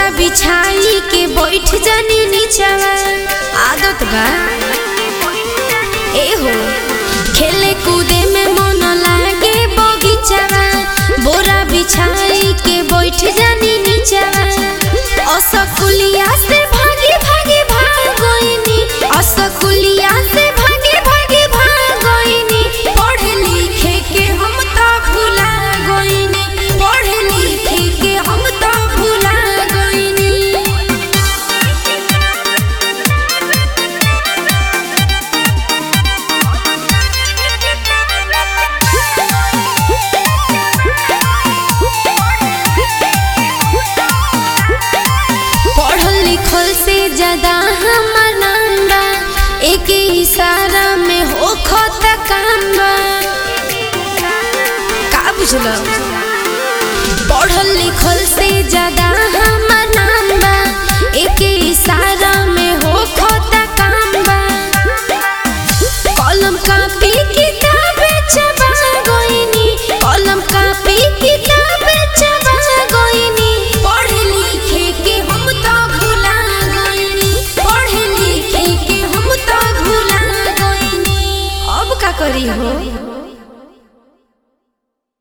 बोरा बिछाई के बैठ जानी नीचवा आदत बा ए हो खेले कूदे में मन लागे बगीचवा बोरा बिछाई के बैठ जानी नीचवा असकुलिया से भागे भागे भागोइनी असकुलिया से भागे भागे भागोइनी पढ़े लिखे के हम तो भुला गइनी पढ़े लिखे के हम तो भुला गइनी पढ़ल लिखल से ज्यादा हमर नाम बा एक इशारा में होखत काम बा का बुझल पढ़ल लिखल से ज्यादा हम